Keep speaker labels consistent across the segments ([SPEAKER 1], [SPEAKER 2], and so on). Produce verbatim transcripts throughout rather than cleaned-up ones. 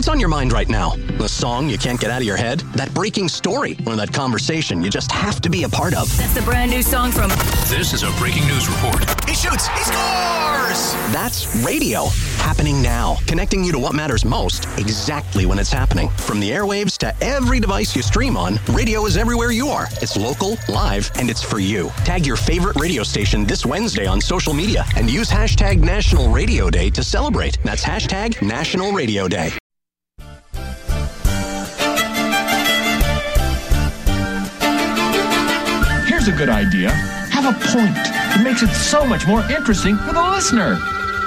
[SPEAKER 1] What's on your mind right now? The song you can't get out of your head? That breaking story? Or that conversation you just have to be a part of?
[SPEAKER 2] That's the brand new song from...
[SPEAKER 3] This is a breaking news report.
[SPEAKER 1] He shoots! He scores! That's radio. Happening now. Connecting you to what matters most, exactly when it's happening. From the airwaves to every device you stream on, radio is everywhere you are. It's local, live, and it's for you. Tag your favorite radio station this Wednesday on social media and use hashtag National Radio Day to celebrate. That's hashtag National Radio Day.
[SPEAKER 4] Here's a good idea. Have a point. It makes it so much more interesting for the listener.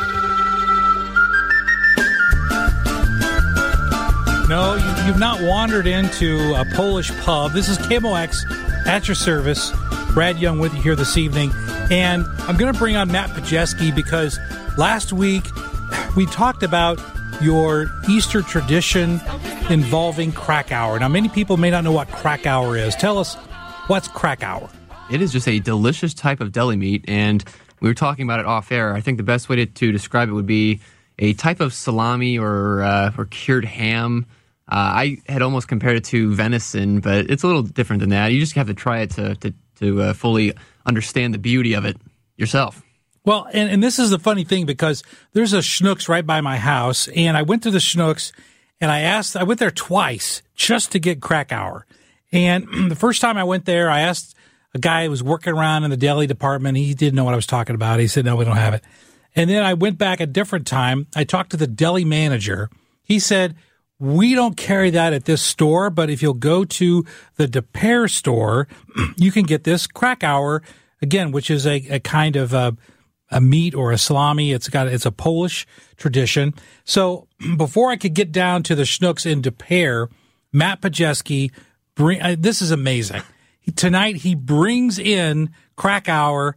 [SPEAKER 5] No, you, you've not wandered into a Polish pub. This is K M O X at your service. Brad Young with you here this evening. And I'm going to bring on Matt Pajeski because last week we talked about your Easter tradition involving Krakauer. Now, many people may not know what Krakauer is. Tell us, what's Krakauer?
[SPEAKER 6] It is just a delicious type of deli meat, and we were talking about it off air. I think the best way to, to describe it would be a type of salami or uh, or cured ham. Uh, I had almost compared it to venison, but it's a little different than that. You just have to try it to to, to uh, fully understand the beauty of it yourself.
[SPEAKER 5] Well, and, and this is the funny thing because there's a Schnucks right by my house, and I went to the Schnucks, and I asked, I went there twice just to get Krakauer. And the first time I went there, I asked a guy who was working around in the deli department. He didn't know what I was talking about. He said, no, we don't have it. And then I went back a different time. I talked to the deli manager. He said, we don't carry that at this store, but if you'll go to the De Pere store, you can get this Krakauer, again, which is a, a kind of a, a meat or a salami. It's got it's a Polish tradition. So before I could get down to the Schnucks in De Pere, Matt Pajeski, bring, uh, this is amazing. He, tonight he brings in Krakauer,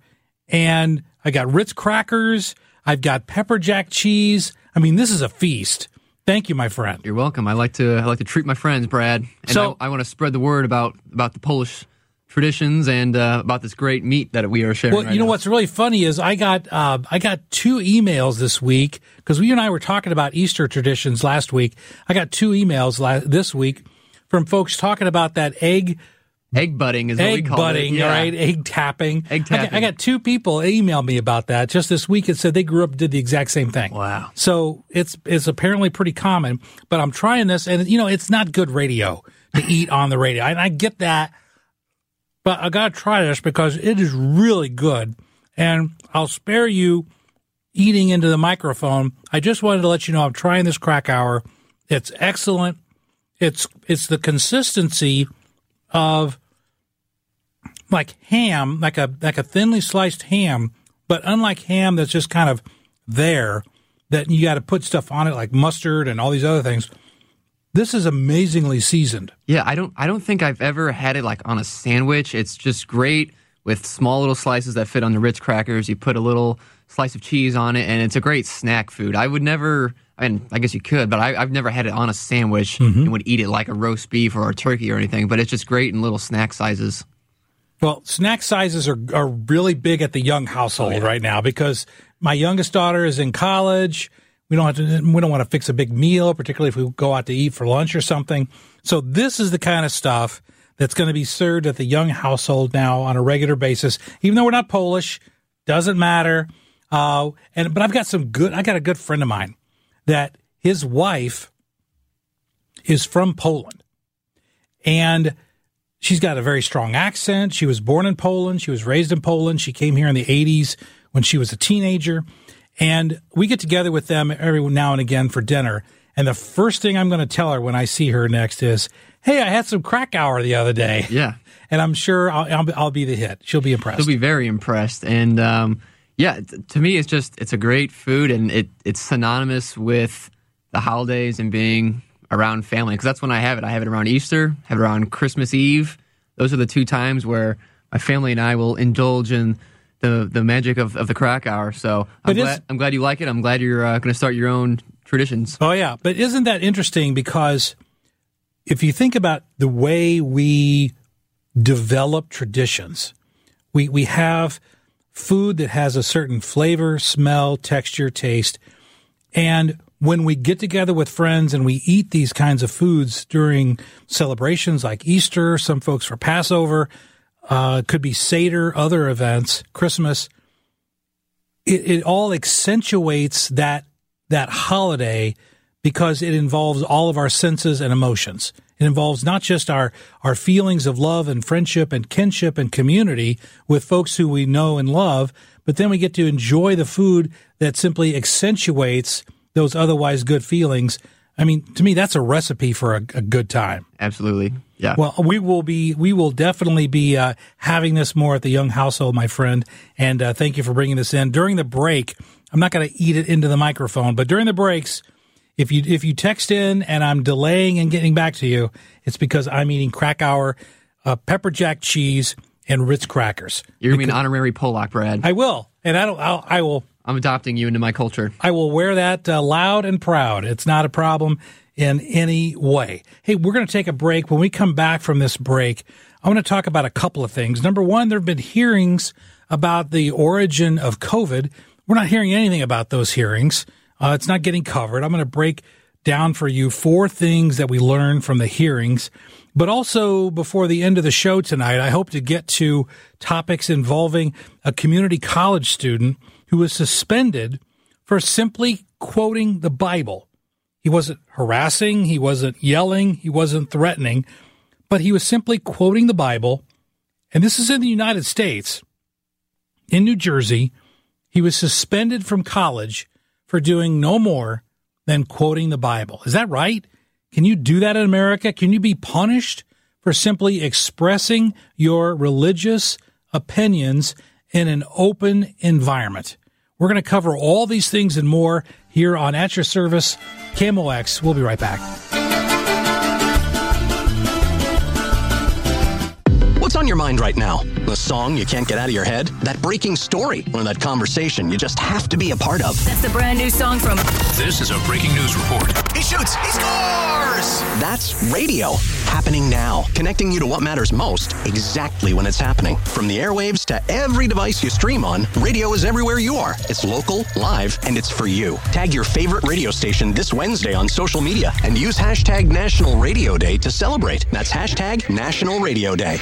[SPEAKER 5] and I got Ritz crackers. I've got pepper jack cheese. I mean, this is a feast. Thank you, my friend.
[SPEAKER 6] You're welcome. I like to I like to treat my friends, Brad. And
[SPEAKER 5] so,
[SPEAKER 6] I, I want to spread the word about, about the Polish traditions and uh, about this great meat that we are sharing.
[SPEAKER 5] Well,
[SPEAKER 6] right
[SPEAKER 5] you know
[SPEAKER 6] now.
[SPEAKER 5] what's really funny is I got uh, I got two emails this week because you and I were talking about Easter traditions last week. I got two emails la- this week from folks talking about that egg.
[SPEAKER 6] Egg butting is what
[SPEAKER 5] egg
[SPEAKER 6] we call
[SPEAKER 5] butting,
[SPEAKER 6] it. Yeah.
[SPEAKER 5] right? Egg tapping.
[SPEAKER 6] Egg tapping.
[SPEAKER 5] I got, I got two people email me about that just this week and said they grew up and did the exact same thing.
[SPEAKER 6] Wow.
[SPEAKER 5] So it's it's apparently pretty common, but I'm trying this, and, you know, it's not good radio to eat on the radio. And I get that, but I got to try this because it is really good, and I'll spare you eating into the microphone. I just wanted to let you know I'm trying this Krakauer. It's excellent. It's It's the consistency of like ham, like a like a thinly sliced ham, but unlike ham that's just kind of there, that you got to put stuff on it like mustard and all these other things. This is amazingly seasoned.
[SPEAKER 6] Yeah, I don't I don't think I've ever had it like on a sandwich. It's just great with small little slices that fit on the Ritz crackers. You put a little slice of cheese on it, and it's a great snack food. I would never, I mean, I guess you could, but I, I've never had it on a sandwich mm-hmm. and would eat it like a roast beef or a turkey or anything, but it's just great in little snack sizes.
[SPEAKER 5] Well, snack sizes are, are really big at the Young household oh, yeah. right now because my youngest daughter is in college. We don't have to, we don't want to fix a big meal, particularly if we go out to eat for lunch or something. So this is the kind of stuff that's going to be served at the Young household now on a regular basis. Even though we're not Polish, doesn't matter. Uh, and but I've got some good. I got a good friend of mine that his wife is from Poland, and she's got a very strong accent. She was born in Poland. She was raised in Poland. She came here in the eighties when she was a teenager. And we get together with them every now and again for dinner. And the first thing I'm going to tell her when I see her next is, hey, I had some Krakauer the other day.
[SPEAKER 6] Yeah.
[SPEAKER 5] And I'm sure I'll, I'll, I'll be the hit. She'll be impressed.
[SPEAKER 6] She'll be very impressed. And, um, yeah, to me, it's just, it's a great food. And it it's synonymous with the holidays and being around family, because that's when I have it. I have it around Easter, have it around Christmas Eve. Those are the two times where my family and I will indulge in the the magic of, of the Krakauer. So I'm glad, I'm glad you like it. I'm glad you're uh, going to start your own traditions.
[SPEAKER 5] Oh, yeah. But isn't that interesting? Because if you think about the way we develop traditions, we we have food that has a certain flavor, smell, texture, taste, and when we get together with friends and we eat these kinds of foods during celebrations like Easter, some folks for Passover, uh, could be Seder, other events, Christmas, it, it all accentuates that that holiday because it involves all of our senses and emotions. It involves not just our, our feelings of love and friendship and kinship and community with folks who we know and love, but then we get to enjoy the food that simply accentuates those otherwise good feelings. I mean, to me, that's a recipe for a, a good time.
[SPEAKER 6] Absolutely. Yeah.
[SPEAKER 5] Well, we will be, we will definitely be uh, having this more at the Young household, my friend. And uh, thank you for bringing this in. During the break, I'm not going to eat it into the microphone, but during the breaks, if you if you text in and I'm delaying and getting back to you, it's because I'm eating Krakauer, uh, pepper jack cheese, and Ritz crackers.
[SPEAKER 6] You're going to be an honorary Polak, Brad.
[SPEAKER 5] I will, and I don't. I'll, I will.
[SPEAKER 6] I'm adopting you into my culture.
[SPEAKER 5] I will wear that uh, loud and proud. It's not a problem in any way. Hey, we're going to take a break. When we come back from this break, I want to talk about a couple of things. Number one, there have been hearings about the origin of COVID. We're not hearing anything about those hearings. Uh, it's not getting covered. I'm going to break down for you four things that we learned from the hearings. But also, before the end of the show tonight, I hope to get to topics involving a community college student who was suspended for simply quoting the Bible. He wasn't harassing, he wasn't yelling, he wasn't threatening, but he was simply quoting the Bible. And this is in the United States. In New Jersey, he was suspended from college for doing no more than quoting the Bible. Is that right? Can you do that in America? Can you be punished for simply expressing your religious opinions in an open environment? We're going to cover all these things and more here on At Your Service, K M O X. We'll be right back.
[SPEAKER 1] What's on your mind right now? The song you can't get out of your head? That breaking story? Or that conversation you just have to be a part of?
[SPEAKER 2] That's the brand new song from...
[SPEAKER 3] This is a breaking news report.
[SPEAKER 1] He shoots! He scores! That's radio. Happening now. Connecting you to what matters most, exactly when it's happening. From the airwaves to every device you stream on, radio is everywhere you are. It's local, live, and it's for you. Tag your favorite radio station this Wednesday on social media and use hashtag National Radio Day to celebrate. That's hashtag National Radio Day.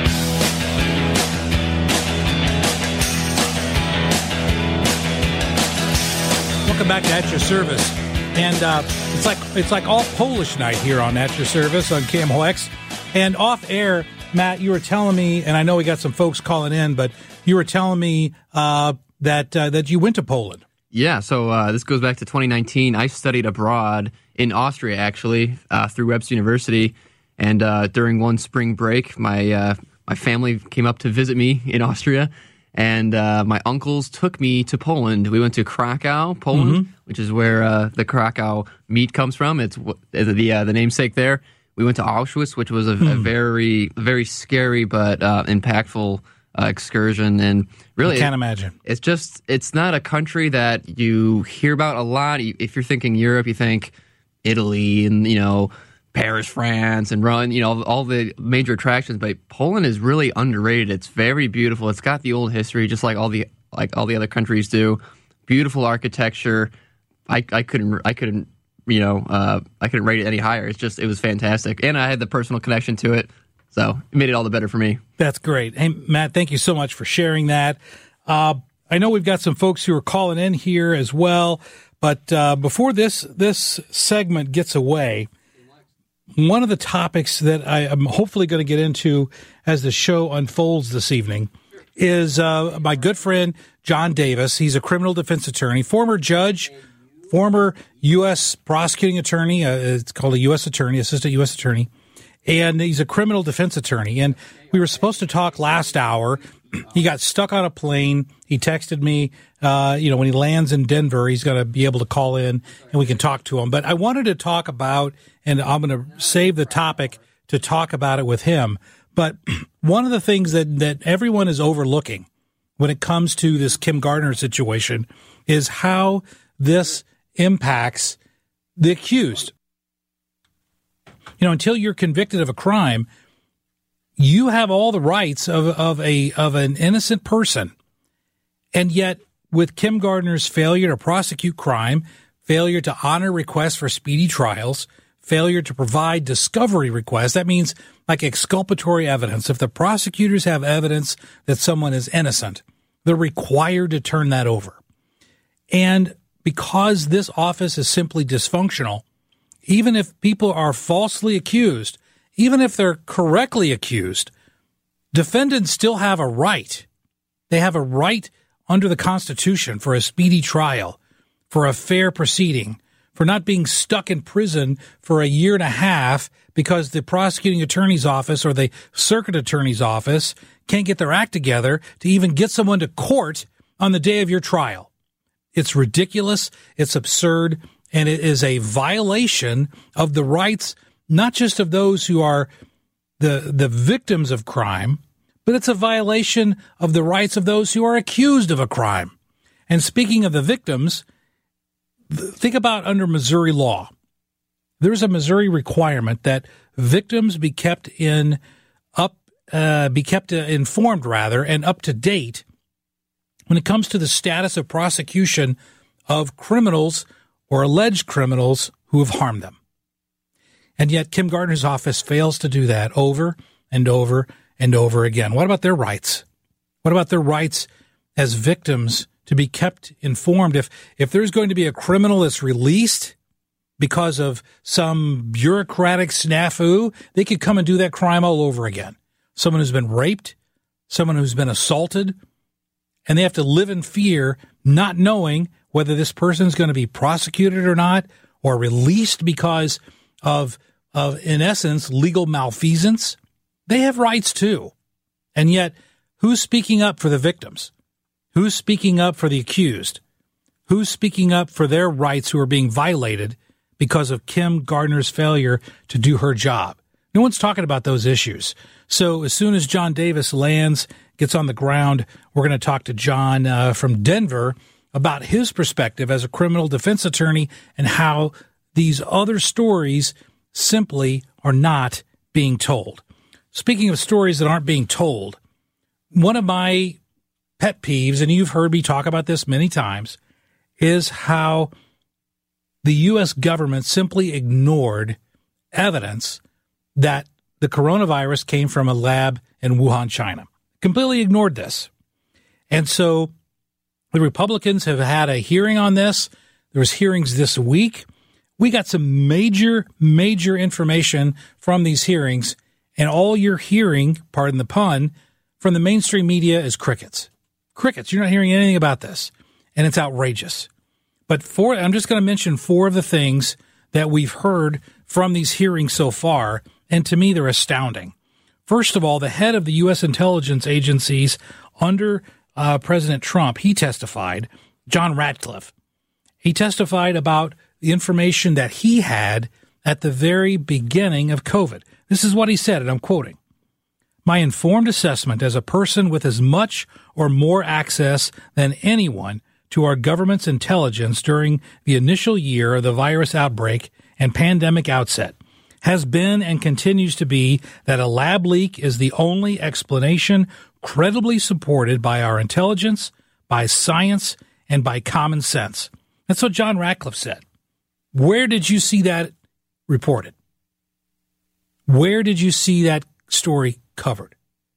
[SPEAKER 5] Welcome back to At Your Service. And uh, it's like it's like all Polish night here on At Your Service on K M O X. And off air, Matt, you were telling me, and I know we got some folks calling in, but you were telling me uh, that uh, that you went to Poland.
[SPEAKER 6] Yeah, so uh, this goes back to twenty nineteen. I studied abroad in Austria, actually, uh, through Webster University. And uh, during one spring break, my uh, my family came up to visit me in Austria. And uh, my uncles took me to Poland. We went to Krakow, Poland, mm-hmm. which is where uh, the Krakow meat comes from. It's the uh, the namesake there. We went to Auschwitz, which was a, hmm. a very very scary but uh, impactful uh, excursion. And really,
[SPEAKER 5] I can't imagine.
[SPEAKER 6] It's just it's not a country that you hear about a lot. If you're thinking Europe, you think Italy and you know. Paris, France, and run, you know, all the major attractions. But Poland is really underrated. It's very beautiful. It's got the old history, just like all the like all the other countries do. Beautiful architecture. I, I couldn't I couldn't you know uh, I couldn't rate it any higher. It's just it was fantastic, and I had the personal connection to it, so it made it all the better for me.
[SPEAKER 5] That's great. Hey, Matt, thank you so much for sharing that. Uh, I know we've got some folks who are calling in here as well, but uh, before this this segment gets away. One of the topics that I am hopefully going to get into as the show unfolds this evening is uh, my good friend John Davis. He's a criminal defense attorney, former judge, former U S prosecuting attorney. Uh, it's called a U S attorney, assistant U S attorney. And he's a criminal defense attorney. And we were supposed to talk last hour. He got stuck on a plane. He texted me, uh, you know, when he lands in Denver, he's going to be able to call in and we can talk to him. But I wanted to talk about, and I'm going to save the topic to talk about it with him. But one of the things that, that everyone is overlooking when it comes to this Kim Gardner situation is how this impacts the accused. You know, until you're convicted of a crime, you have all the rights of, of a of an innocent person. And yet, with Kim Gardner's failure to prosecute crime, failure to honor requests for speedy trials, failure to provide discovery requests. That means like exculpatory evidence. If the prosecutors have evidence that someone is innocent, they're required to turn that over. And because this office is simply dysfunctional, even if people are falsely accused, even if they're correctly accused, defendants still have a right. They have a right under the Constitution for a speedy trial, for a fair proceeding, for not being stuck in prison for a year and a half because the prosecuting attorney's office or the circuit attorney's office can't get their act together to even get someone to court on the day of your trial. It's ridiculous, it's absurd, and it is a violation of the rights not just of those who are the the victims of crime, but it's a violation of the rights of those who are accused of a crime. And speaking of the victims, think about under Missouri law. There's a Missouri requirement that victims be kept in up uh, be kept uh, informed rather and up to date when it comes to the status of prosecution of criminals or alleged criminals who have harmed them. And yet Kim Gardner's office fails to do that over and over and over again. What about their rights? What about their rights as victims to be kept informed? If if there's going to be a criminal that's released because of some bureaucratic snafu, they could come and do that crime all over again. Someone who's been raped, someone who's been assaulted, and they have to live in fear, not knowing whether this person is going to be prosecuted or not, or released because of, of in essence, legal malfeasance. They have rights too. And yet, who's speaking up for the victims? Who's speaking up for the accused? Who's speaking up for their rights who are being violated because of Kim Gardner's failure to do her job? No one's talking about those issues. So as soon as John Davis lands, gets on the ground, we're going to talk to John uh, from Denver about his perspective as a criminal defense attorney and how these other stories simply are not being told. Speaking of stories that aren't being told, one of my pet peeves, and you've heard me talk about this many times, is how the U S government simply ignored evidence that the coronavirus came from a lab in Wuhan, China. Completely ignored this. And so the Republicans have had a hearing on this. There was hearings this week. We got some major, major information from these hearings, and all you're hearing, pardon the pun, from the mainstream media is crickets. Crickets. You're not hearing anything about this, and it's outrageous. But four, I'm just going to mention four of the things that we've heard from these hearings so far, and to me, they're astounding. First of all, the head of the U S intelligence agencies under uh, President Trump, he testified, John Ratcliffe. He testified about the information that he had at the very beginning of COVID. This is what he said, and I'm quoting. My informed assessment as a person with as much or more access than anyone to our government's intelligence during the initial year of the virus outbreak and pandemic outset has been and continues to be that a lab leak is the only explanation credibly supported by our intelligence, by science, and by common sense. That's what John Ratcliffe said. Where did you see that reported? Where did you see that story covered?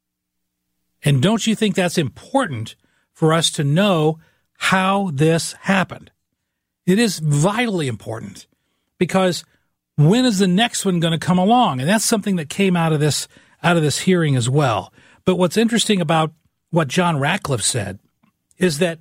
[SPEAKER 5] And don't you think that's important for us to know how this happened? It is vitally important, because when is the next one going to come along? And that's something that came out of this out of this hearing as well. But what's interesting about what John Ratcliffe said is that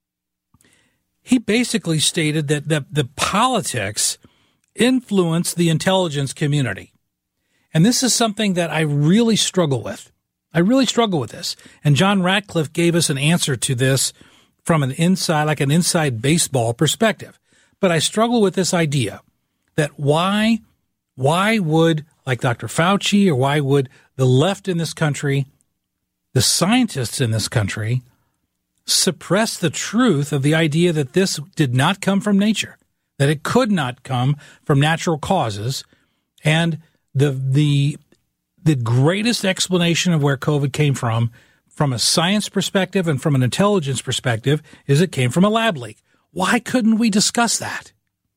[SPEAKER 5] he basically stated that the, the politics influence the intelligence community. And this is something that I really struggle with. I really struggle with this. And John Ratcliffe gave us an answer to this from an inside, like an inside baseball perspective. But I struggle with this idea that why, why would, like Doctor Fauci, or why would the left in this country, the scientists in this country, suppress the truth of the idea that this did not come from nature, that it could not come from natural causes, and the the the greatest explanation of where COVID came from, from a science perspective and from an intelligence perspective, is it came from a lab leak. Why couldn't we discuss that?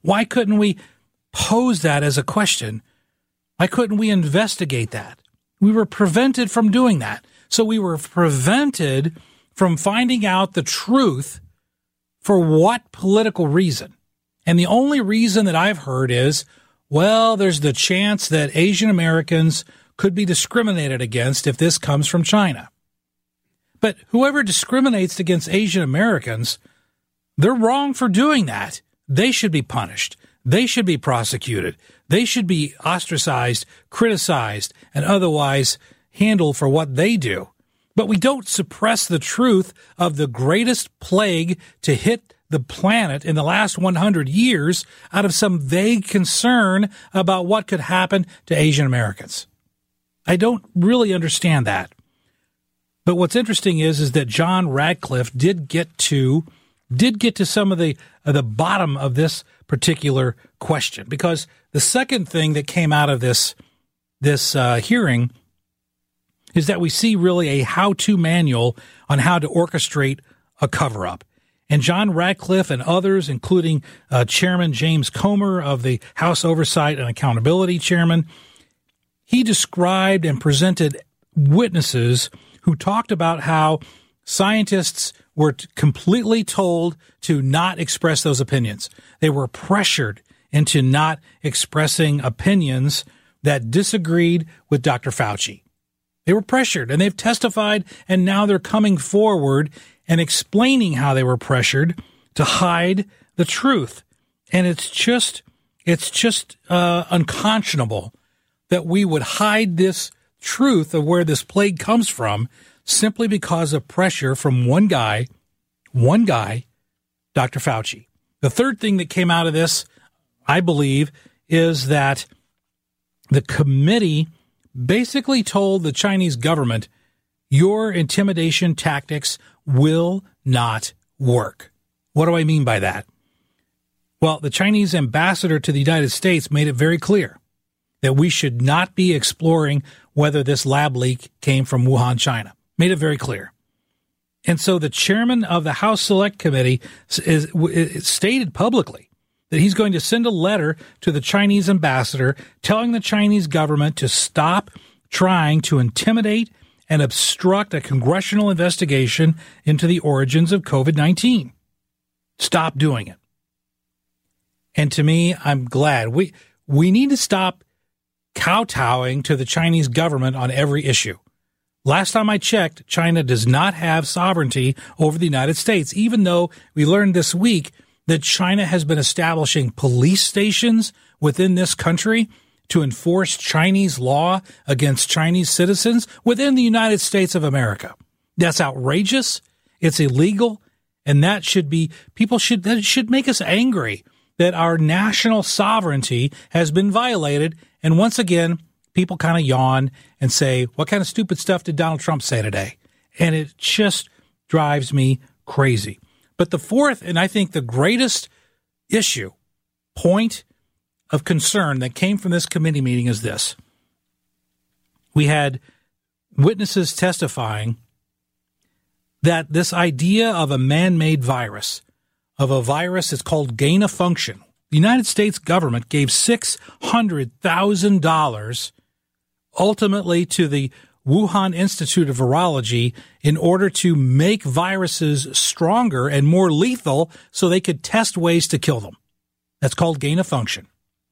[SPEAKER 5] Why couldn't we pose that as a question? Why couldn't we investigate that? We were prevented from doing that. So we were prevented from finding out the truth for what political reason? And the only reason that I've heard is, well, there's the chance that Asian Americans could be discriminated against if this comes from China. But whoever discriminates against Asian Americans, they're wrong for doing that. They should be punished. They should be prosecuted. They should be ostracized, criticized, and otherwise handled for what they do. But we don't suppress the truth of the greatest plague to hit the planet in the last one hundred years out of some vague concern about what could happen to Asian Americans. I don't really understand that. But what's interesting is, is that John Radcliffe did get to did get to some of the uh, the bottom of this particular question, because the second thing that came out of this this uh, hearing is that we see really a how-to manual on how to orchestrate a cover-up. And John Radcliffe and others, including uh, Chairman James Comer of the House Oversight and Accountability Chairman, he described and presented witnesses who talked about how scientists were t- completely told to not express those opinions. They were pressured into not expressing opinions that disagreed with Doctor Fauci. They were pressured, and they've testified, and now they're coming forward and explaining how they were pressured to hide the truth. And it's just, it's just uh, unconscionable that we would hide this truth of where this plague comes from simply because of pressure from one guy, one guy, Doctor Fauci. The third thing that came out of this, I believe, is that the committee basically told the Chinese government, your intimidation tactics will not work. What do I mean by that? Well, the Chinese ambassador to the United States made it very clear that we should not be exploring whether this lab leak came from Wuhan, China. Made it very clear. And so the chairman of the House Select Committee is, is stated publicly that he's going to send a letter to the Chinese ambassador telling the Chinese government to stop trying to intimidate and obstruct a congressional investigation into the origins of COVID nineteen. Stop doing it. And to me, I'm glad. We we need to stop kowtowing to the Chinese government on every issue. Last time I checked, China does not have sovereignty over the United States, even though we learned this week that China has been establishing police stations within this country to enforce Chinese law against Chinese citizens within the United States of America. That's outrageous. It's illegal. And that should be, people should, that should make us angry that our national sovereignty has been violated. And once again, people kind of yawn and say, what kind of stupid stuff did Donald Trump say today? And it just drives me crazy. But the fourth, and I think the greatest issue, point of concern that came from this committee meeting is this. We had witnesses testifying that this idea of a man-made virus, of a virus that's called gain of function, the United States government gave six hundred thousand dollars ultimately to the Wuhan Institute of Virology in order to make viruses stronger and more lethal so they could test ways to kill them. That's called gain of function.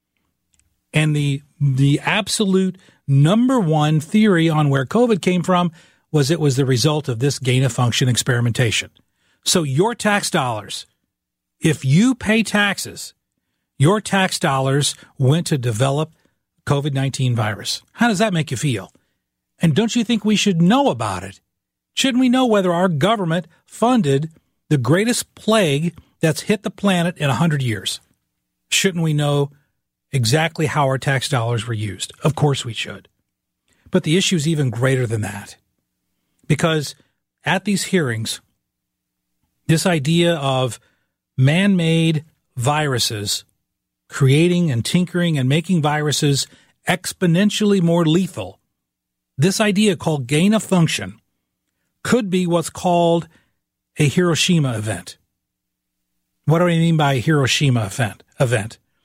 [SPEAKER 5] And the the absolute number one theory on where COVID came from was it was the result of this gain of function experimentation. So your tax dollars, if you pay taxes, your tax dollars went to develop COVID nineteen virus. How does that make you feel? And don't you think we should know about it? Shouldn't we know whether our government funded the greatest plague that's hit the planet in one hundred years? Shouldn't we know exactly how our tax dollars were used? Of course we should. But the issue is even greater than that. Because at these hearings, this idea of man-made viruses creating and tinkering and making viruses exponentially more lethal, this idea called gain of function could be what's called a Hiroshima event. What do I mean by a Hiroshima event? event?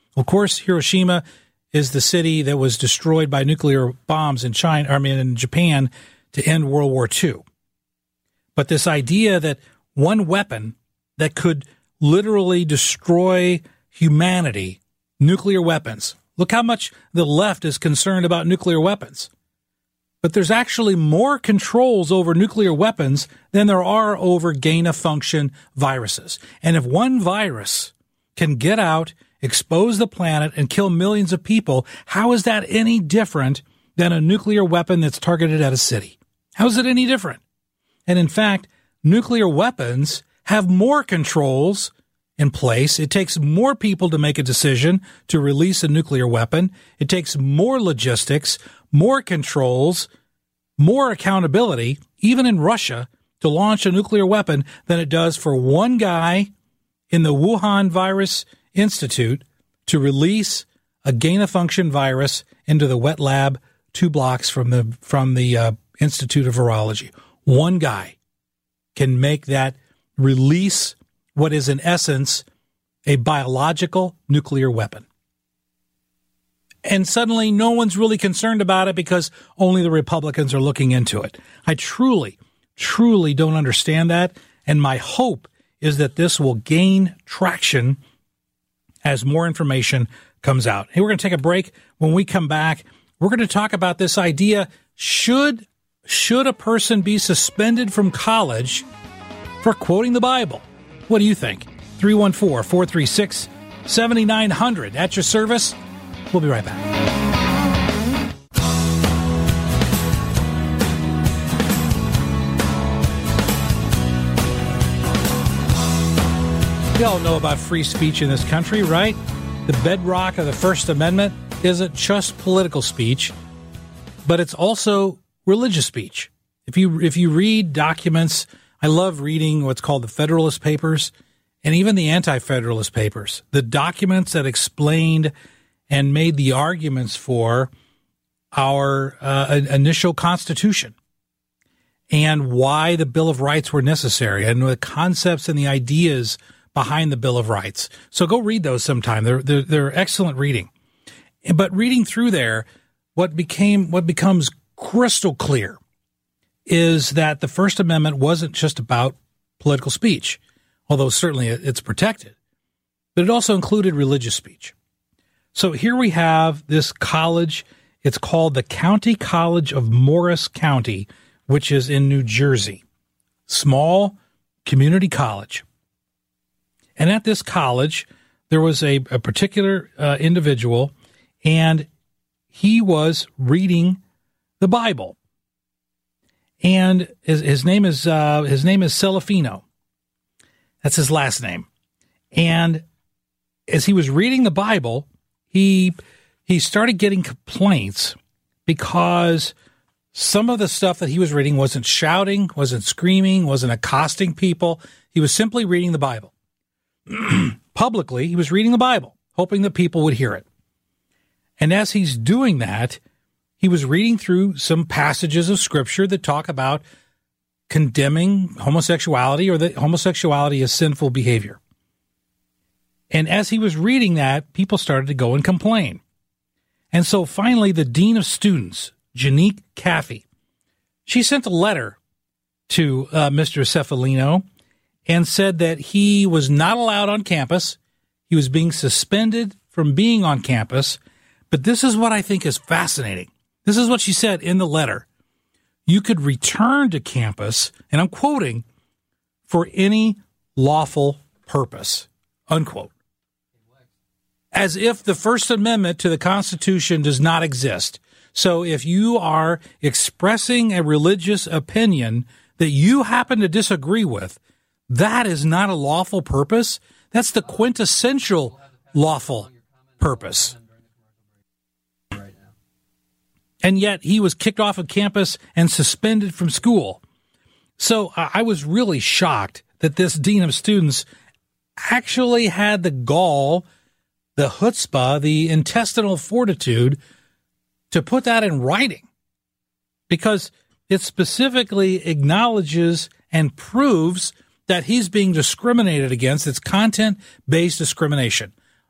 [SPEAKER 5] Of course, Hiroshima is the city that was destroyed by nuclear bombs in China, I mean, in Japan to end World War Two. But this idea that one weapon that could literally destroy humanity, nuclear weapons. Look how much the left is concerned about nuclear weapons. But there's actually more controls over nuclear weapons than there are over gain-of-function viruses. And if one virus can get out, expose the planet, and kill millions of people, how is that any different than a nuclear weapon that's targeted at a city? How is it any different? And in fact, nuclear weapons have more controls in place. It takes more people to make a decision to release a nuclear weapon. It takes more logistics, more controls, more accountability, even in Russia, to launch a nuclear weapon than it does for one guy in the Wuhan Virus Institute to release a gain-of-function virus into the wet lab two blocks from the from the uh, Institute of Virology. One guy can make that release what is in essence a biological nuclear weapon. And suddenly no one's really concerned about it because only the Republicans are looking into it. I truly, truly don't understand that. And my hope is that this will gain traction as more information comes out. Hey, we're going to take a break. When we come back, we're going to talk about this idea. Should, should a person be suspended from college for quoting the Bible? What do you think? three one four, four three six, seven nine zero zero. At your service. We'll be right back. We all know about free speech in this country, right? The bedrock of the First Amendment isn't just political speech, but it's also religious speech. If you if you read documents, I love reading what's called the Federalist Papers and even the Anti-Federalist Papers, the documents that explained and made the arguments for our uh, initial Constitution and why the Bill of Rights were necessary and the concepts and the ideas behind the Bill of Rights. So go read those sometime. They're, they're, they're excellent reading. But reading through there, what became what becomes crystal clear is that the First Amendment wasn't just about political speech, although certainly it's protected, but it also included religious speech. So here we have this college. It's called the County College of Morris County, which is in New Jersey. Small community college. And at this college, there was a, a particular uh, individual, and he was reading the Bible. And his, his name is uh, his name is Celafino. That's his last name. And as he was reading the Bible, he he started getting complaints because some of the stuff that he was reading wasn't shouting, wasn't screaming, wasn't accosting people. He was simply reading the Bible. Publicly, he was reading the Bible, hoping that people would hear it. And as he's doing that, he was reading through some passages of Scripture that talk about condemning homosexuality or that homosexuality is sinful behavior. And as he was reading that, people started to go and complain. And so finally, the dean of students, Janique Caffey, she sent a letter to uh, Mister Cefalino and said that he was not allowed on campus. He was being suspended from being on campus. But this is what I think is fascinating. This is what she said in the letter. You could return to campus, and I'm quoting, for any lawful purpose, unquote. As if the First Amendment to the Constitution does not exist. So if you are expressing a religious opinion that you happen to disagree with, that is not a lawful purpose. That's the quintessential lawful purpose. And yet he was kicked off of campus and suspended from school. So I was really shocked that this dean of students actually had the gall, the chutzpah, the intestinal fortitude to put that in writing, because it specifically acknowledges and proves that he's being discriminated against. It's content-based discrimination.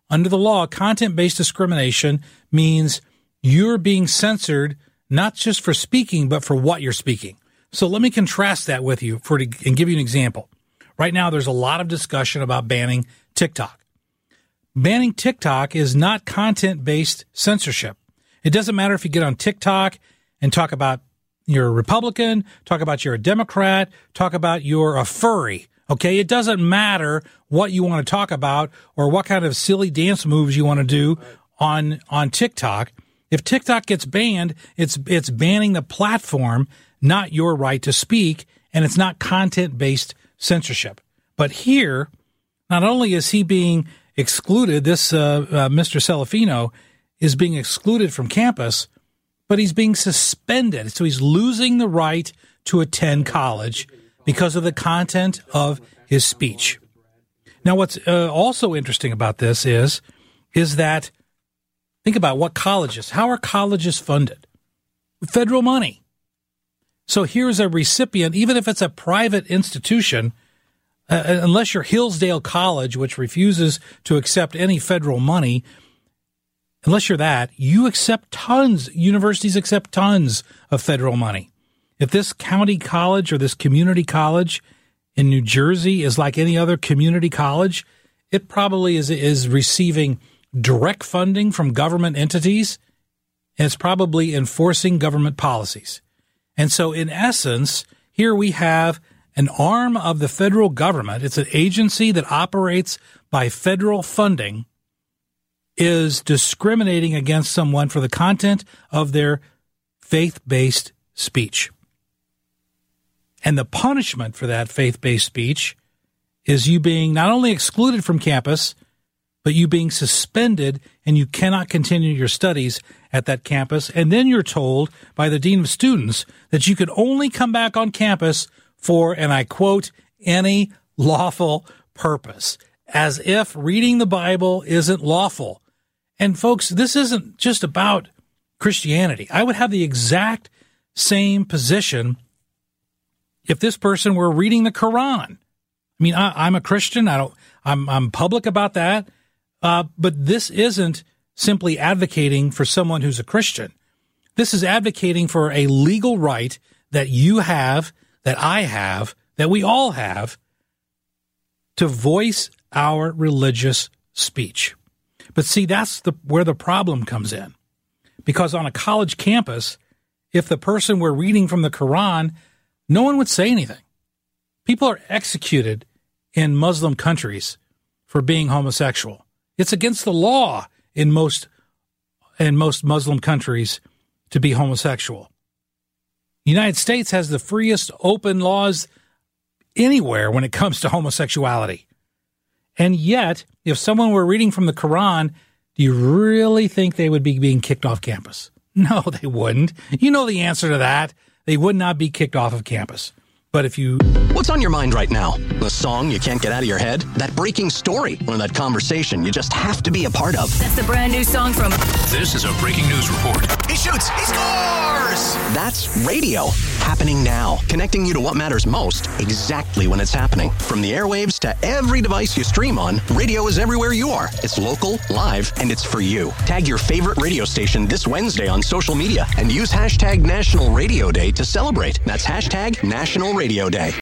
[SPEAKER 5] Under the law, content-based discrimination means you're being censored not just for speaking, but for what you're speaking. So let me contrast that with you for and give you an example. Right now, there's a lot of discussion about banning TikTok. Banning TikTok is not content-based censorship. It doesn't matter if you get on TikTok and talk about you're a Republican, talk about you're a Democrat, talk about you're a furry. Okay, it doesn't matter what you want to talk about or what kind of silly dance moves you want to do on on TikTok. If TikTok gets banned, it's it's banning the platform, not your right to speak, and it's not content-based censorship. But here, not only is he being excluded, this uh, uh, Mister Celafino is being excluded from campus, but he's being suspended. So he's losing the right to attend college because of the content of his speech. Now, what's uh, also interesting about this is, is that, think about what colleges, how are colleges funded? Federal money. So here's a recipient, even if it's a private institution, uh, unless you're Hillsdale College, which refuses to accept any federal money, unless you're that, you accept tons, universities accept tons of federal money. If this county college or this community college in New Jersey is like any other community college, it probably is, is receiving direct funding from government entities, and it's probably enforcing government policies. And so in essence, here we have an arm of the federal government. It's an agency that operates by federal funding, is discriminating against someone for the content of their faith-based speech. And the punishment for that faith-based speech is you being not only excluded from campus, but you being suspended and you cannot continue your studies at that campus. And then you're told by the dean of students that you can only come back on campus for, and I quote, any lawful purpose, as if reading the Bible isn't lawful. And folks, this isn't just about Christianity. I would have the exact same position if this person were reading the Quran. I mean, I, I'm a Christian. I don't. I'm I'm public about that. Uh, but this isn't simply advocating for someone who's a Christian. This is advocating for a legal right that you have, that I have, that we all have, to voice our religious speech. But see, that's the where the problem comes in. Because on a college campus, if the person were reading from the Quran, no one would say anything. People are executed in Muslim countries for being homosexual. It's against the law in most in most Muslim countries to be homosexual. The United States has the freest open laws anywhere when it comes to homosexuality. And yet, if someone were reading from the Quran, do you really think they would be being kicked off campus? No, they wouldn't. You know the answer to that. They would not be kicked off of campus. But if you...
[SPEAKER 1] What's on your mind right now? The song you can't get out of your head? That breaking story? Or that conversation you just have to be a part of?
[SPEAKER 2] That's the brand new song from...
[SPEAKER 3] This is a breaking news report.
[SPEAKER 1] He shoots! He scores! That's radio. Happening now. Connecting you to what matters most exactly when it's happening. From the airwaves to every device you stream on, radio is everywhere you are. It's local, live, and it's for you. Tag your favorite radio station this Wednesday on social media and use hashtag National Radio Day to celebrate. That's hashtag National Radio Day.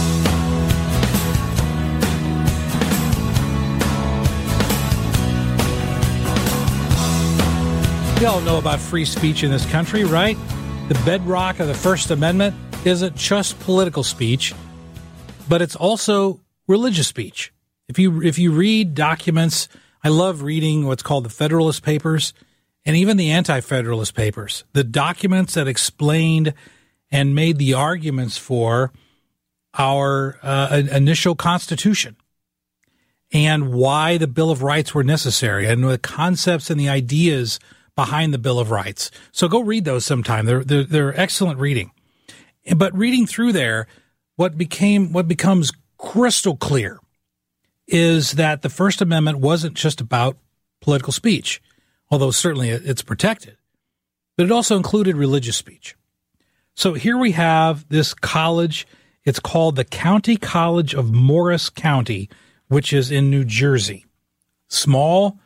[SPEAKER 5] We all know about free speech in this country, right? The bedrock of the First Amendment isn't just political speech, but it's also religious speech. If you if you read documents, I love reading what's called the Federalist Papers and even the Anti-Federalist Papers, the documents that explained and made the arguments for our uh, initial Constitution and why the Bill of Rights were necessary and the concepts and the ideas behind the Bill of Rights. So go read those sometime. They're, they're, they're excellent reading. But reading through there, what became what becomes crystal clear is that the First Amendment wasn't just about political speech, although certainly it's protected, but it also included religious speech. So here we have this college. It's called the County College of Morris County, which is in New Jersey. Small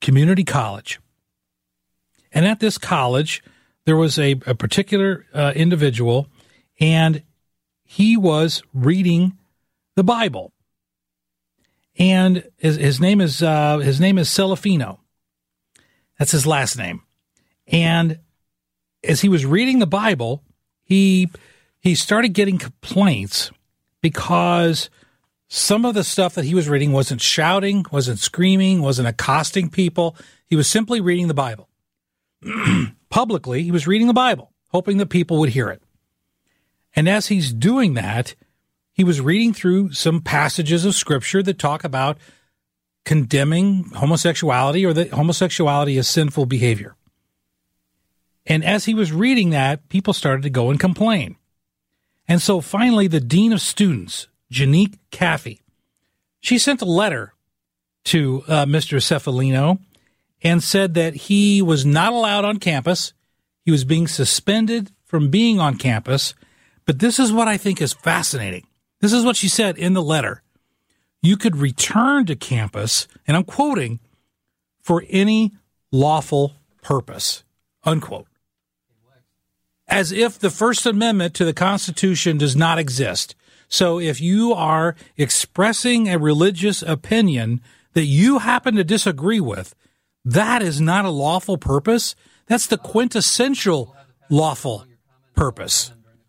[SPEAKER 5] community college. And at this college, there was a, a particular uh, individual, and he was reading the Bible. And his, his name is uh, his name is Celafino. That's his last name. And as he was reading the Bible, he he started getting complaints because some of the stuff that he was reading wasn't shouting, wasn't screaming, wasn't accosting people. He was simply reading the Bible. Publicly, he was reading the Bible, hoping that people would hear it. And as he's doing that, he was reading through some passages of Scripture that talk about condemning homosexuality, or that homosexuality is sinful behavior. And as he was reading that, people started to go and complain. And so finally, the dean of students, Janique Caffey, she sent a letter to uh, Mister Cefalino and said that he was not allowed on campus. He was being suspended from being on campus. But this is what I think is fascinating. This is what she said in the letter. You could return to campus, and I'm quoting, for any lawful purpose, unquote. As if the First Amendment to the Constitution does not exist. So if you are expressing a religious opinion that you happen to disagree with, that is not a lawful purpose. That's the quintessential lawful purpose.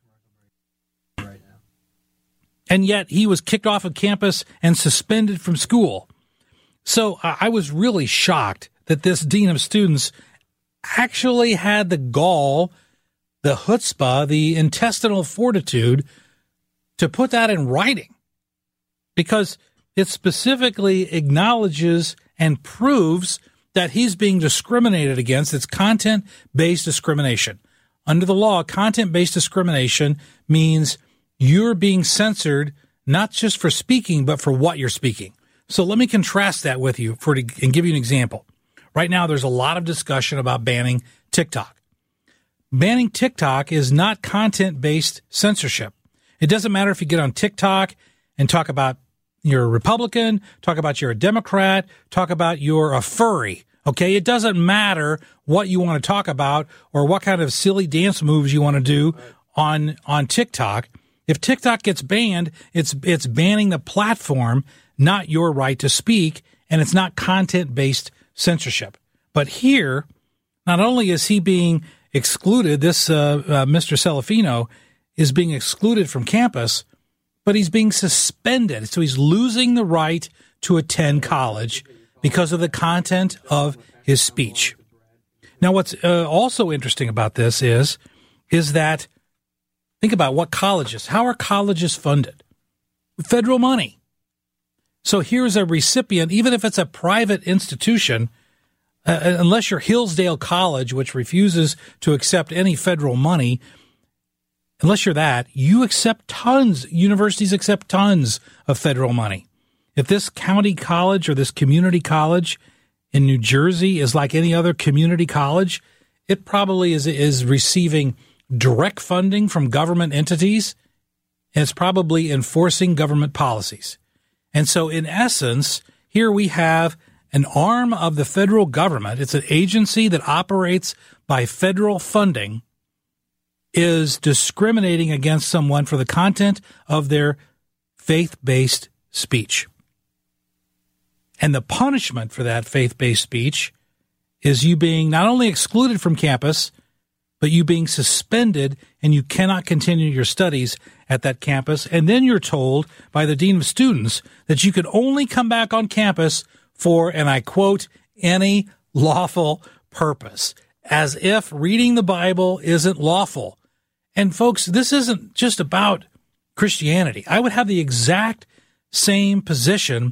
[SPEAKER 5] And yet he was kicked off of campus and suspended from school. So I was really shocked that this dean of students actually had the gall, the chutzpah, the intestinal fortitude to put that in writing, because it specifically acknowledges and proves that he's being discriminated against. It's content-based discrimination. Under the law, content-based discrimination means you're being censored not just for speaking, but for what you're speaking. So let me contrast that with you for and give you an example. Right now, there's a lot of discussion about banning TikTok. Banning TikTok is not content-based censorship. It doesn't matter if you get on TikTok and talk about you're a Republican, talk about you're a Democrat, talk about you're a furry. Okay, it doesn't matter what you want to talk about or what kind of silly dance moves you want to do on on TikTok. If TikTok gets banned, it's it's banning the platform, not your right to speak, and it's not content-based censorship. But here, not only is he being excluded, this uh, uh, Mister Celafino is being excluded from campus, but he's being suspended. So he's losing the right to attend college because of the content of his speech. Now, what's uh, also interesting about this is, is that think about what colleges, how are colleges funded? Federal money. So here's a recipient, even if it's a private institution, uh, unless you're Hillsdale College, which refuses to accept any federal money, unless you're that, you accept tons, universities accept tons of federal money. If this county college or this community college in New Jersey is like any other community college, it probably is, is receiving direct funding from government entities, and it's probably enforcing government policies. And so in essence, here we have an arm of the federal government. It's an agency that operates by federal funding, is discriminating against someone for the content of their faith-based speech. And the punishment for that faith-based speech is you being not only excluded from campus, but you being suspended and you cannot continue your studies at that campus. And then you're told by the dean of students that you could only come back on campus for, and I quote, any lawful purpose, as if reading the Bible isn't lawful. And folks, this isn't just about Christianity. I would have the exact same position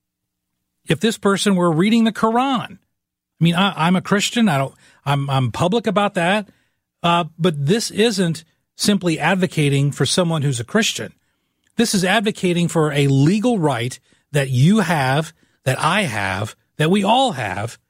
[SPEAKER 5] if this person were reading the Quran. I mean, I, I'm a Christian. I don't. I'm I'm public about that. Uh, but this isn't simply advocating for someone who's a Christian. This is advocating for a legal right that you have, that I have, that we all have,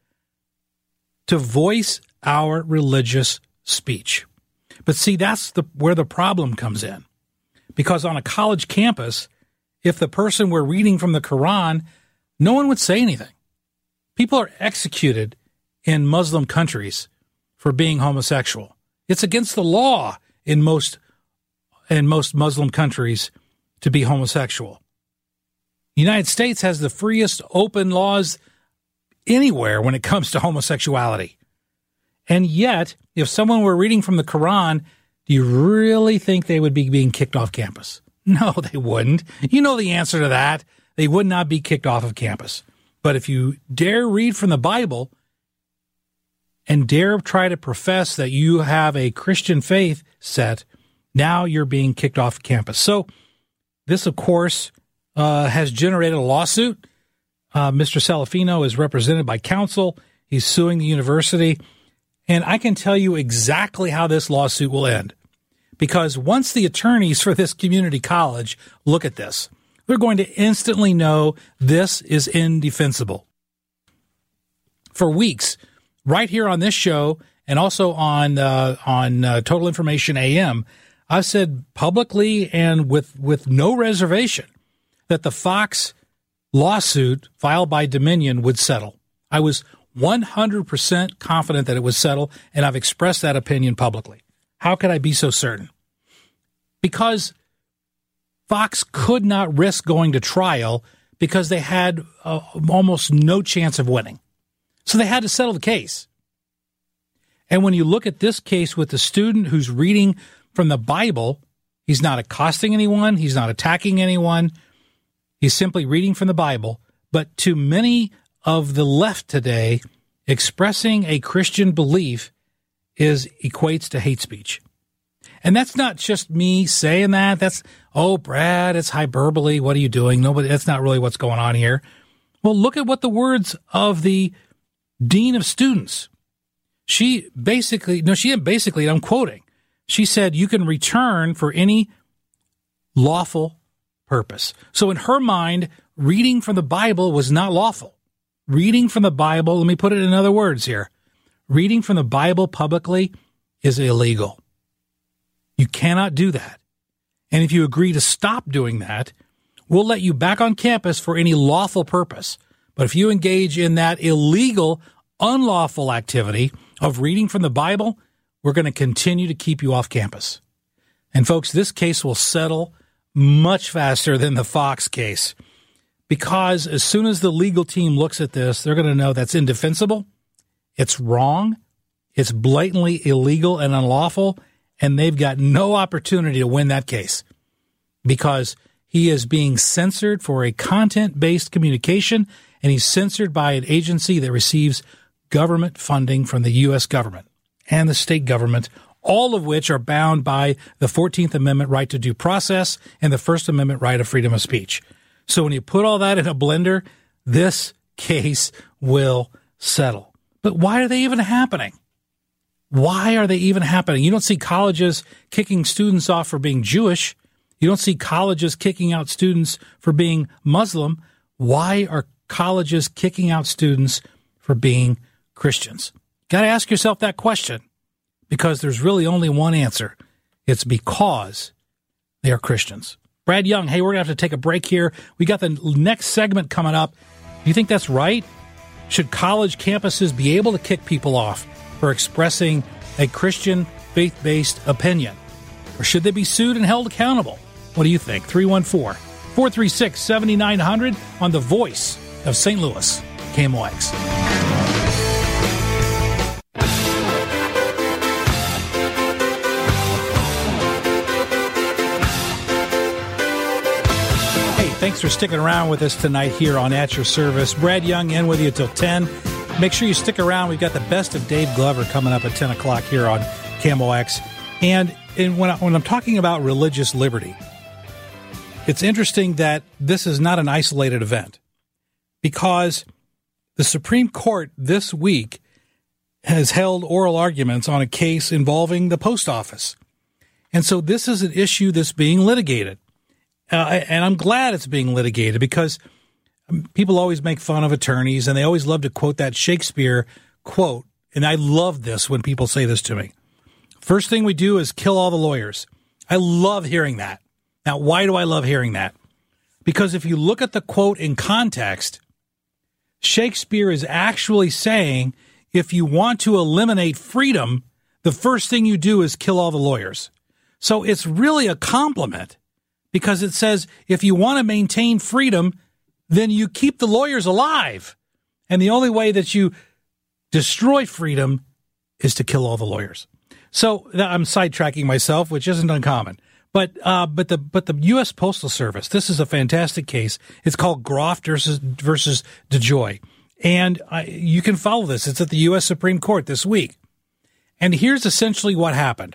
[SPEAKER 5] to voice our religious speech. But see, that's the where the problem comes in. Because on a college campus, if the person were reading from the Quran, no one would say anything. People are executed in Muslim countries for being homosexual. It's against the law in most in most Muslim countries to be homosexual. The United States has the freest open laws anywhere when it comes to homosexuality. And yet, if someone were reading from the Quran, do you really think they would be being kicked off campus? No, they wouldn't. You know the answer to that. They would not be kicked off of campus. But if you dare read from the Bible and dare try to profess that you have a Christian faith set, now you're being kicked off campus. So this, of course, uh, has generated a lawsuit. Uh, Mister Salafino is represented by counsel. He's suing the university. And I can tell you exactly how this lawsuit will end. Because once the attorneys for this community college look at this, they're going to instantly know this is indefensible. For weeks, right here on this show and also on uh, on uh, Total Information A M, I've said publicly and with, with no reservation that the Fox lawsuit filed by Dominion would settle. I was one hundred percent confident that it would settle, and I've expressed that opinion publicly. How could I be so certain? Because Fox could not risk going to trial because they had uh, almost no chance of winning. So they had to settle the case. And when you look at this case with the student who's reading from the Bible, he's not accosting anyone, he's not attacking anyone, he's simply reading from the Bible. But to many of the left today, expressing a Christian belief is equates to hate speech. And that's not just me saying that. That's, oh, Brad, it's hyperbole. What are you doing? Nobody, that's not really what's going on here. Well, look at what the words of the dean of students. She basically, no, she didn't basically, I'm quoting. She said, you can return for any lawful purpose. So in her mind, reading from the Bible was not lawful. Reading from the Bible, let me put it in other words here. Reading from the Bible publicly is illegal. You cannot do that. And if you agree to stop doing that, we'll let you back on campus for any lawful purpose. But if you engage in that illegal, unlawful activity of reading from the Bible, we're going to continue to keep you off campus. And folks, this case will settle much faster than the Fox case, because as soon as the legal team looks at this, they're going to know that's indefensible, it's wrong, it's blatantly illegal and unlawful, and they've got no opportunity to win that case because he is being censored for a content-based communication, and he's censored by an agency that receives government funding from the U S government and the state government, all of which are bound by the fourteenth Amendment right to due process and the First Amendment right of freedom of speech. So when you put all that in a blender, this case will settle. But why are they even happening? Why are they even happening? You don't see colleges kicking students off for being Jewish. You don't see colleges kicking out students for being Muslim. Why are colleges kicking out students for being Christians? Got to ask yourself that question, because there's really only one answer. It's because they are Christians. Brad Young, hey, we're going to have to take a break here. We got the next segment coming up. Do you think that's right? Should college campuses be able to kick people off for expressing a Christian faith-based opinion? Or should they be sued and held accountable? What do you think? three one four, four three six, seven nine zero zero on the Voice of Saint Louis, K M O X. Thanks for sticking around with us tonight here on At Your Service. Brad Young in with you till ten. Make sure you stick around. We've got the best of Dave Glover coming up at ten o'clock here on K M O X. And, and when, I, when I'm talking about religious liberty, it's interesting that this is not an isolated event, because the Supreme Court this week has held oral arguments on a case involving the post office. And so this is an issue that's being litigated. Uh, and I'm glad it's being litigated, because people always make fun of attorneys, and they always love to quote that Shakespeare quote. And I love this when people say this to me. First thing we do is kill all the lawyers. I love hearing that. Now, why do I love hearing that? Because if you look at the quote in context, Shakespeare is actually saying, if you want to eliminate freedom, the first thing you do is kill all the lawyers. So it's really a compliment, because it says if you want to maintain freedom, then you keep the lawyers alive. And the only way that you destroy freedom is to kill all the lawyers. So I'm sidetracking myself, which isn't uncommon. But uh, but the but the U S Postal Service, this is a fantastic case. It's called Groff versus versus DeJoy, and I, you can follow this. It's at the U S Supreme Court this week. And here's essentially what happened.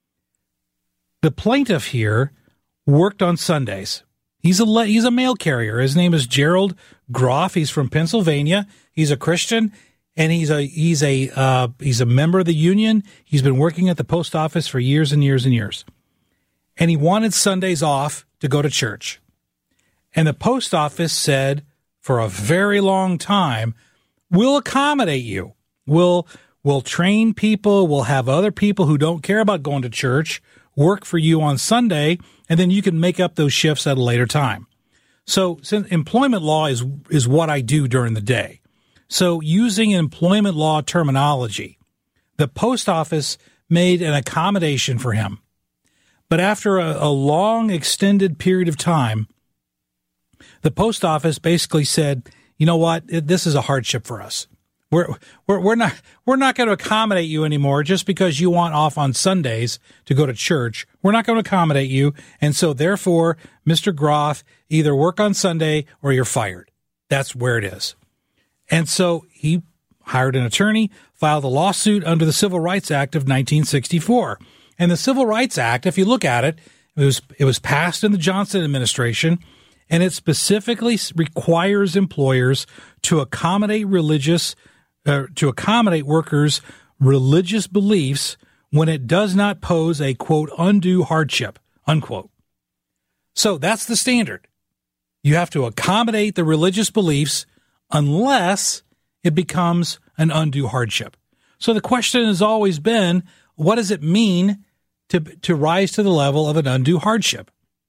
[SPEAKER 5] The plaintiff here worked on Sundays. He's a he's a mail carrier. His name is Gerald Groff. He's from Pennsylvania. He's a Christian, and he's a he's a uh, he's a member of the union. He's been working at the post office for years and years and years. And he wanted Sundays off to go to church. And the post office said, for a very long time, we'll accommodate you. We'll we'll train people. We'll have other people who don't care about going to church work for you on Sunday, and then you can make up those shifts at a later time. So since employment law is is what I do during the day. So using employment law terminology, the post office made an accommodation for him. But after a, a long, extended period of time, the post office basically said, you know what, it, this is a hardship for us. We're, we're, we're not, we're not going to accommodate you anymore just because you want off on Sundays to go to church. We're not going to accommodate you. And so therefore, Mister Groff, either work on Sunday or you're fired. That's where it is. And so he hired an attorney, filed a lawsuit under the Civil Rights Act of nineteen sixty-four. And the Civil Rights Act, if you look at it, it was it was passed in the Johnson administration, and it specifically requires employers to accommodate religious, uh, to accommodate workers' religious beliefs when it does not pose a, quote, undue hardship, unquote. So that's the standard. You have to accommodate the religious beliefs unless it becomes an undue hardship. So the question has always been, what does it mean to to rise to the level of an undue hardship?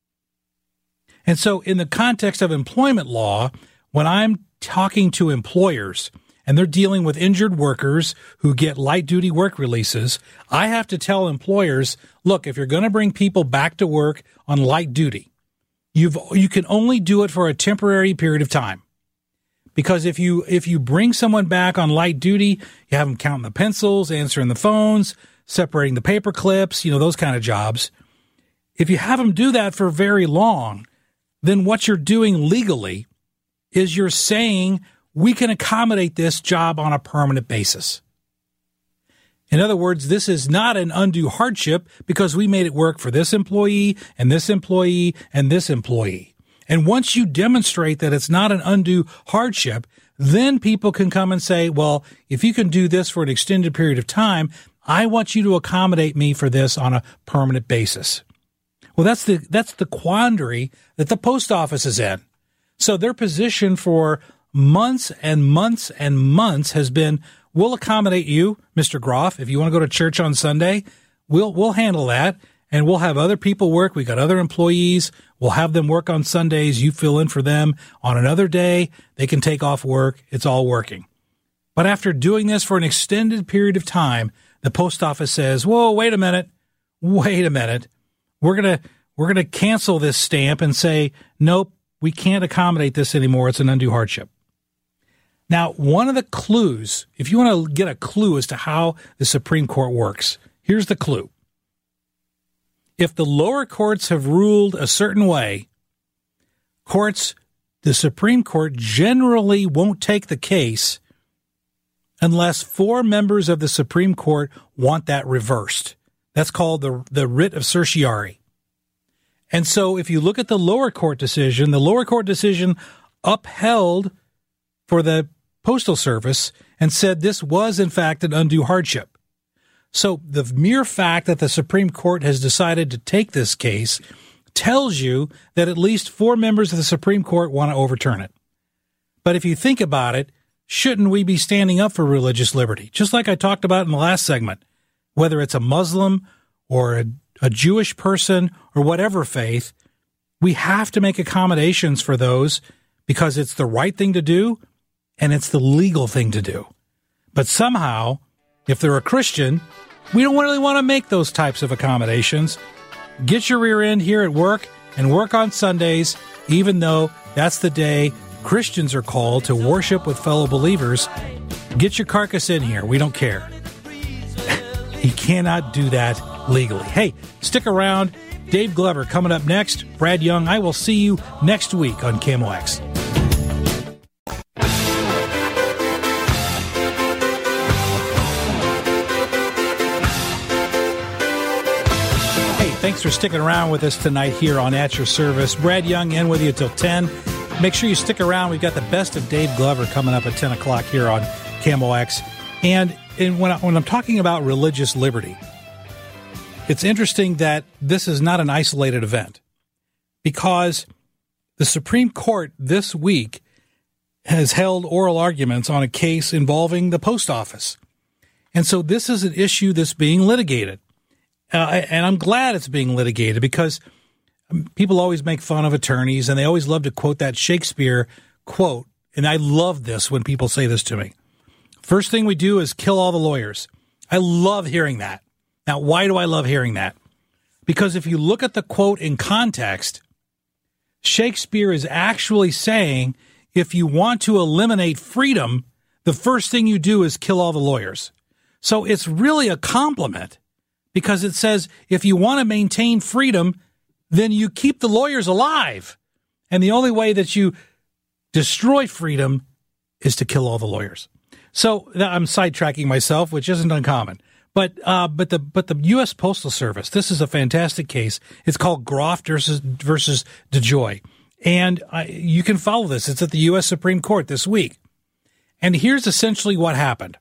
[SPEAKER 5] And so in the context of employment law, when I'm talking to employers and they're dealing with injured workers who get light-duty work releases, I have to tell employers, look, if you're going to bring people back to work on light duty, you've you can only do it for a temporary period of time. Because if you if you bring someone back on light duty, you have them counting the pencils, answering the phones, separating the paper clips, you know, those kind of jobs. If you have them do that for very long, then what you're doing legally is you're saying we can accommodate this job on a permanent basis. In other words, this is not an undue hardship because we made it work for this employee and this employee and this employee. And once you demonstrate that it's not an undue hardship, then people can come and say, well, if you can do this for an extended period of time, I want you to accommodate me for this on a permanent basis. Well, that's the that's the quandary that the post office is in. So their position for months and months and months has been, we'll accommodate you, Mister Groff. If you want to go to church on Sunday, we'll we'll handle that. And we'll have other people work. We got other employees. We'll have them work on Sundays. You fill in for them on another day. They can take off work. It's all working. But after doing this for an extended period of time, the post office says, whoa, wait a minute. Wait a minute. We're going to we're going to cancel this stamp and say, nope, we can't accommodate this anymore. It's an undue hardship. Now, one of the clues, if you want to get a clue as to how the Supreme Court works, here's the clue. If the lower courts have ruled a certain way, courts, the Supreme Court generally won't take the case unless four members of the Supreme Court want that reversed. That's called the, the writ of certiorari. And so if you look at the lower court decision, the lower court decision upheld for the Postal Service and said this was, in fact, an undue hardship. So the mere fact that the Supreme Court has decided to take this case tells you that at least four members of the Supreme Court want to overturn it. But if you think about it, shouldn't we be standing up for religious liberty? Just like I talked about in the last segment, whether it's a Muslim or a, a Jewish person or whatever faith, we have to make accommodations for those because it's the right thing to do and it's the legal thing to do. But somehow, if they're a Christian, we don't really want to make those types of accommodations. Get your rear end here at work and work on Sundays, even though that's the day Christians are called to worship with fellow believers. Get your carcass in here. We don't care. You cannot do that legally. Hey, stick around. Dave Glover coming up next. Brad Young, I will see you next week on K M O X. Hey, thanks for sticking around with us tonight here on At Your Service. Brad Young in with you till ten. Make sure you stick around. We've got the best of Dave Glover coming up at ten o'clock here on K M O X. And, and when, I, when I'm talking about religious liberty, it's interesting that this is not an isolated event, because the Supreme Court this week has held oral arguments on a case involving the post office. And so this is an issue that's being litigated. Uh, and I'm glad it's being litigated, because people always make fun of attorneys, and they always love to quote that Shakespeare quote. And I love this when people say this to me. First thing we do is kill all the lawyers. I love hearing that. Now, why do I love hearing that? Because if you look at the quote in context, Shakespeare is actually saying, if you want to eliminate freedom, the first thing you do is kill all the lawyers. So it's really a compliment, because it says, if you want to maintain freedom, then you keep the lawyers alive. And the only way that you destroy freedom is to kill all the lawyers. So I'm sidetracking myself, which isn't uncommon. But uh, but the but the U S Postal Service, this is a fantastic case. It's called Groff versus versus DeJoy, and I, you can follow this. It's at the U S Supreme Court this week. And here's essentially what happened.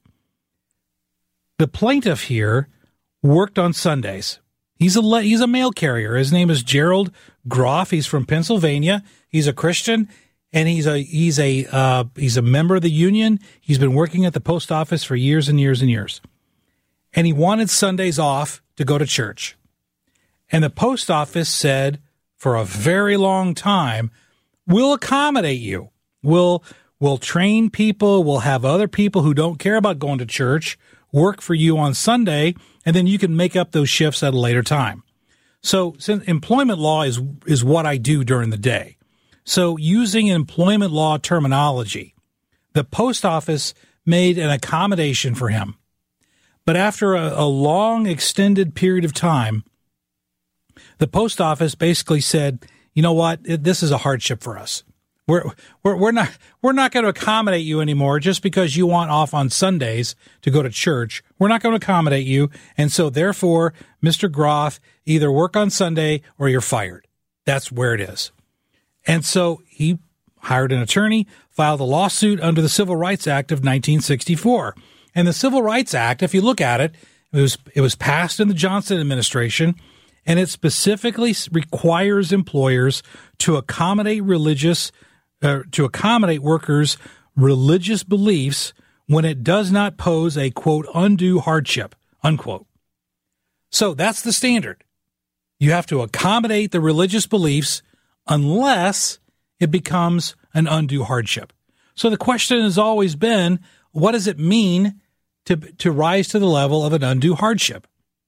[SPEAKER 5] The plaintiff here worked on Sundays. He's a he's a mail carrier. His name is Gerald Groff. He's from Pennsylvania. He's a Christian, and he's a he's a uh, he's a member of the union. He's been working at the post office for years and years and years. And he wanted Sundays off to go to church. And the post office said, for a very long time, we'll accommodate you. We'll we'll train people. We'll have other people who don't care about going to church work for you on Sunday, and then you can make up those shifts at a later time. So since employment law is is what I do during the day. So using employment law terminology, the post office made an accommodation for him. But after a, a long, extended period of time, the post office basically said, you know what, it, this is a hardship for us. We're, we're, we're not, we're not going to accommodate you anymore just because you want off on Sundays to go to church. We're not going to accommodate you. And so therefore, Mister Groff, either work on Sunday or you're fired. That's where it is. And so he hired an attorney, filed a lawsuit under the Civil Rights Act of nineteen sixty-four. And the Civil Rights Act, if you look at it, it was it was passed in the Johnson administration, and it specifically requires employers to accommodate religious, uh, to accommodate workers' religious beliefs when it does not pose a, quote, undue hardship, unquote. So that's the standard. You have to accommodate the religious beliefs unless it becomes an undue hardship. So the question has always been, what does it mean to to rise to the level of an undue hardship?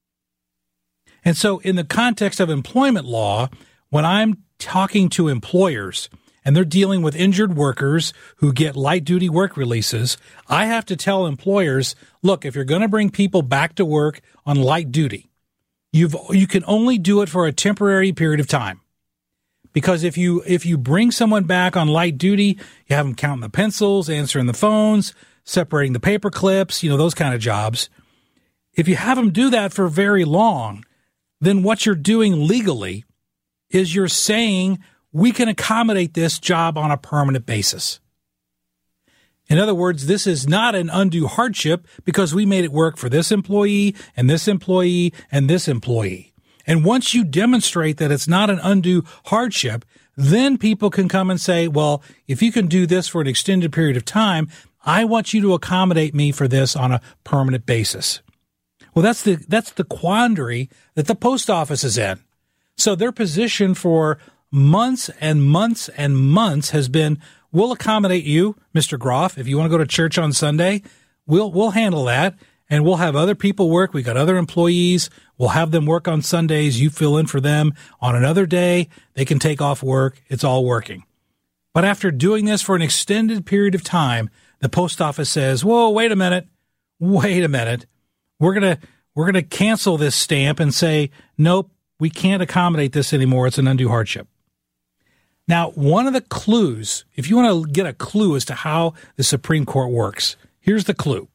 [SPEAKER 5] And so in the context of employment law, when I'm talking to employers and they're dealing with injured workers who get light-duty work releases, I have to tell employers, look, if you're going to bring people back to work on light duty, you've you can only do it for a temporary period of time. Because if you if you bring someone back on light duty, you have them counting the pencils, answering the phones, separating the paper clips, you know, those kind of jobs. If you have them do that for very long, then what you're doing legally is you're saying we can accommodate this job on a permanent basis. In other words, this is not an undue hardship because we made it work for this employee and this employee and this employee. And once you demonstrate that it's not an undue hardship, then people can come and say, well, if you can do this for an extended period of time, I want you to accommodate me for this on a permanent basis. Well, that's the that's the quandary that the post office is in. So their position for months and months and months has been, we'll accommodate you, Mister Groff. If you want to go to church on Sunday, we'll we'll handle that, and we'll have other people work. We got other employees. We'll have them work on Sundays. You fill in for them on another day. They can take off work. It's all working. But after doing this for an extended period of time, the post office says, whoa, wait a minute. Wait a minute. We're going to we're going to cancel this stamp and say, nope, we can't accommodate this anymore. It's an undue hardship. Now, one of the clues, if you want to get a clue as to how the Supreme Court works, here's the clue.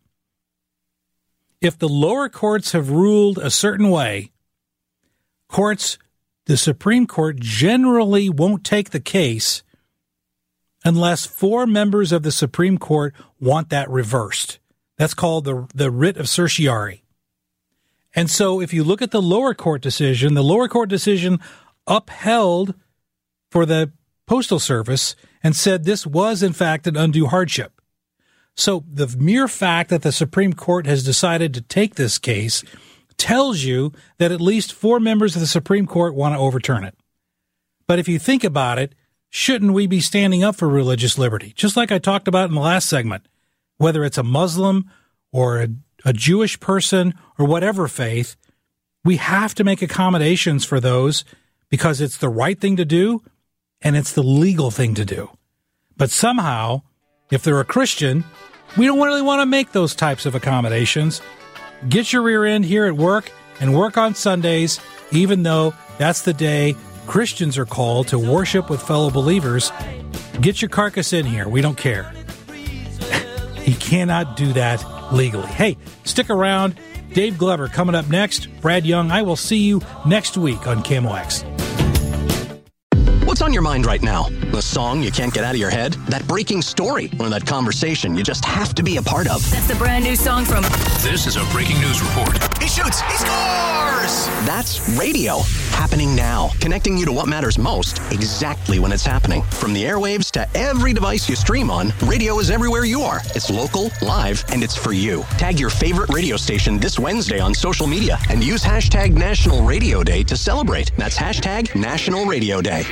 [SPEAKER 5] If the lower courts have ruled a certain way, courts, the Supreme Court generally won't take the case unless four members of the Supreme Court want that reversed. That's called the, the writ of certiorari. And so if you look at the lower court decision, the lower court decision upheld for the Postal Service and said this was, in fact, an undue hardship. So the mere fact that the Supreme Court has decided to take this case tells you that at least four members of the Supreme Court want to overturn it. But if you think about it, shouldn't we be standing up for religious liberty? Just like I talked about in the last segment, whether it's a Muslim or a, a Jewish person or whatever faith, we have to make accommodations for those because it's the right thing to do and it's the legal thing to do. But somehow, if they're a Christian, we don't really want to make those types of accommodations. Get your rear end here at work and work on Sundays, even though that's the day Christians are called to worship with fellow believers. Get your carcass in here. We don't care. He cannot do that legally. Hey, stick around. Dave Glover coming up next. Brad Young, I will see you next week on K M O X.
[SPEAKER 1] What's on your mind right now? The song you can't get out of your head? That breaking story? Or that conversation you just have to be a part of?
[SPEAKER 2] That's the brand new song from...
[SPEAKER 3] This is a breaking news report.
[SPEAKER 1] He shoots! He scores! That's radio. Happening now. Connecting you to what matters most exactly when it's happening. From the airwaves to every device you stream on, radio is everywhere you are. It's local, live, and it's for you. Tag your favorite radio station this Wednesday on social media and use hashtag National Radio Day to celebrate. That's hashtag National Radio Day.